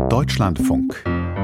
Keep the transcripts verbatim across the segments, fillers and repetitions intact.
Deutschlandfunk.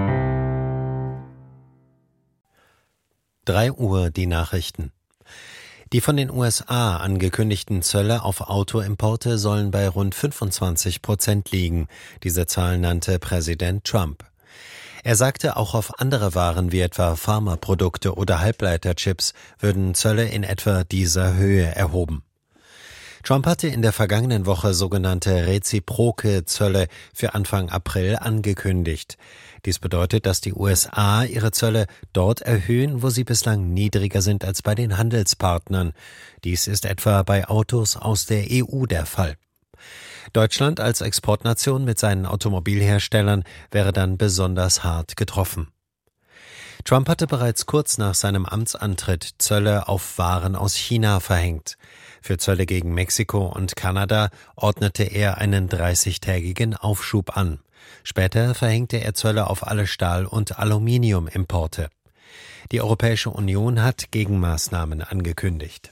drei Uhr die Nachrichten. Die von den U S A angekündigten Zölle auf Autoimporte sollen bei rund fünfundzwanzig Prozent liegen. Diese Zahl nannte Präsident Trump. Er sagte, auch auf andere Waren wie etwa Pharmaprodukte oder Halbleiterchips würden Zölle in etwa dieser Höhe erhoben. Trump hatte in der vergangenen Woche sogenannte reziproke Zölle für Anfang April angekündigt. Dies bedeutet, dass die U S A ihre Zölle dort erhöhen, wo sie bislang niedriger sind als bei den Handelspartnern. Dies ist etwa bei Autos aus der E U der Fall. Deutschland als Exportnation mit seinen Automobilherstellern wäre dann besonders hart getroffen. Trump hatte bereits kurz nach seinem Amtsantritt Zölle auf Waren aus China verhängt. Für Zölle gegen Mexiko und Kanada ordnete er einen dreißigtägigen Aufschub an. Später verhängte er Zölle auf alle Stahl- und Aluminiumimporte. Die Europäische Union hat Gegenmaßnahmen angekündigt.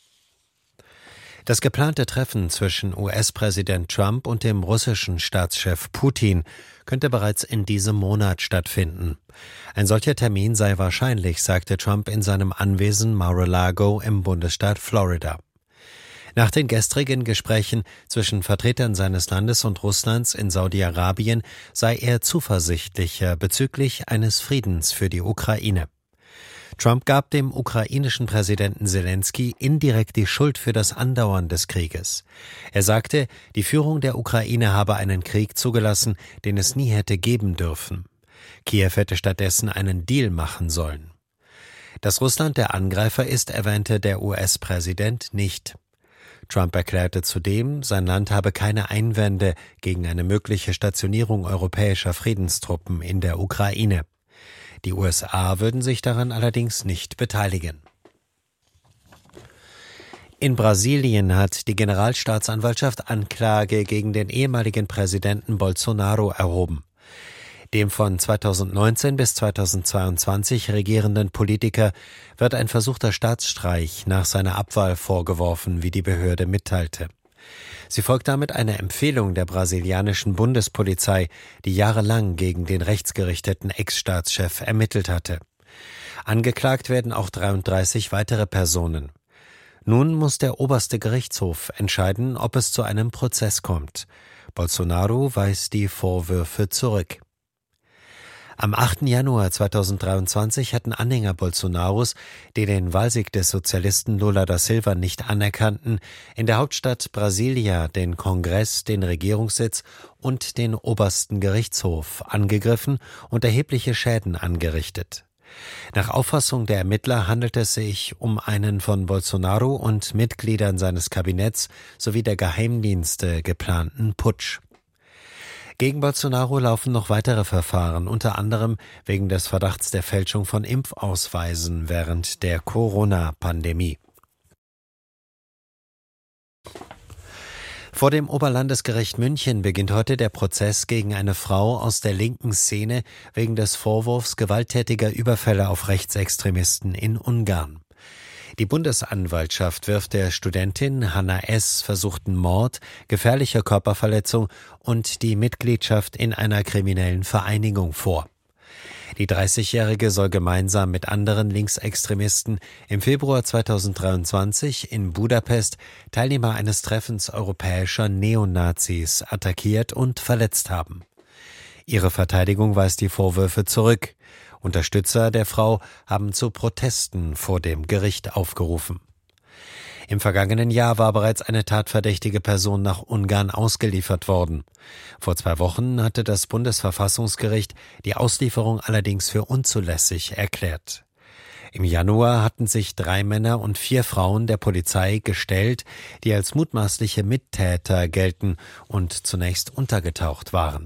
Das geplante Treffen zwischen U S-Präsident Trump und dem russischen Staatschef Putin könnte bereits in diesem Monat stattfinden. Ein solcher Termin sei wahrscheinlich, sagte Trump in seinem Anwesen Mar-a-Lago im Bundesstaat Florida. Nach den gestrigen Gesprächen zwischen Vertretern seines Landes und Russlands in Saudi-Arabien sei er zuversichtlicher bezüglich eines Friedens für die Ukraine. Trump gab dem ukrainischen Präsidenten Selensky indirekt die Schuld für das Andauern des Krieges. Er sagte, die Führung der Ukraine habe einen Krieg zugelassen, den es nie hätte geben dürfen. Kiew hätte stattdessen einen Deal machen sollen. Dass Russland der Angreifer ist, erwähnte der U S-Präsident nicht. Trump erklärte zudem, sein Land habe keine Einwände gegen eine mögliche Stationierung europäischer Friedenstruppen in der Ukraine. Die U S A würden sich daran allerdings nicht beteiligen. In Brasilien hat die Generalstaatsanwaltschaft Anklage gegen den ehemaligen Präsidenten Bolsonaro erhoben. Dem von zweitausendneunzehn bis zweitausendzweiundzwanzig regierenden Politiker wird ein versuchter Staatsstreich nach seiner Abwahl vorgeworfen, wie die Behörde mitteilte. Sie folgt damit einer Empfehlung der brasilianischen Bundespolizei, die jahrelang gegen den rechtsgerichteten Ex-Staatschef ermittelt hatte. Angeklagt werden auch dreiunddreißig weitere Personen. Nun muss der oberste Gerichtshof entscheiden, ob es zu einem Prozess kommt. Bolsonaro weist die Vorwürfe zurück. Am achten Januar zweitausenddreiundzwanzig hatten Anhänger Bolsonaros, die den Wahlsieg des Sozialisten Lula da Silva nicht anerkannten, in der Hauptstadt Brasilia den Kongress, den Regierungssitz und den obersten Gerichtshof angegriffen und erhebliche Schäden angerichtet. Nach Auffassung der Ermittler handelt es sich um einen von Bolsonaro und Mitgliedern seines Kabinetts sowie der Geheimdienste geplanten Putsch. Gegen Bolsonaro laufen noch weitere Verfahren, unter anderem wegen des Verdachts der Fälschung von Impfausweisen während der Corona-Pandemie. Vor dem Oberlandesgericht München beginnt heute der Prozess gegen eine Frau aus der linken Szene wegen des Vorwurfs gewalttätiger Überfälle auf Rechtsextremisten in Ungarn. Die Bundesanwaltschaft wirft der Studentin Hanna S. versuchten Mord, gefährliche Körperverletzung und die Mitgliedschaft in einer kriminellen Vereinigung vor. Die dreißigjährige soll gemeinsam mit anderen Linksextremisten im Februar zweitausenddreiundzwanzig in Budapest Teilnehmer eines Treffens europäischer Neonazis attackiert und verletzt haben. Ihre Verteidigung weist die Vorwürfe zurück. Unterstützer der Frau haben zu Protesten vor dem Gericht aufgerufen. Im vergangenen Jahr war bereits eine tatverdächtige Person nach Ungarn ausgeliefert worden. Vor zwei Wochen hatte das Bundesverfassungsgericht die Auslieferung allerdings für unzulässig erklärt. Im Januar hatten sich drei Männer und vier Frauen der Polizei gestellt, die als mutmaßliche Mittäter gelten und zunächst untergetaucht waren.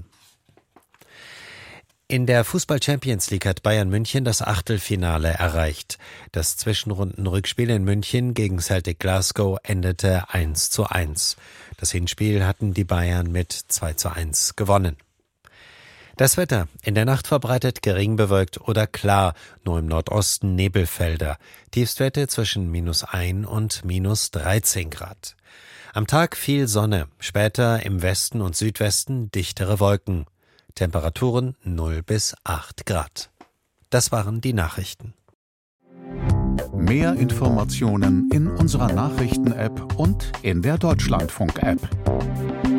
In der Fußball-Champions League hat Bayern München das Achtelfinale erreicht. Das Zwischenrundenrückspiel in München gegen Celtic Glasgow endete eins zu eins. Das Hinspiel hatten die Bayern mit zwei zu eins gewonnen. Das Wetter: In der Nacht verbreitet gering bewölkt oder klar, nur im Nordosten Nebelfelder. Tiefstwerte zwischen minus eins und minus dreizehn Grad. Am Tag viel Sonne, später im Westen und Südwesten dichtere Wolken. Temperaturen null bis acht Grad. Das waren die Nachrichten. Mehr Informationen in unserer Nachrichten-App und in der Deutschlandfunk-App.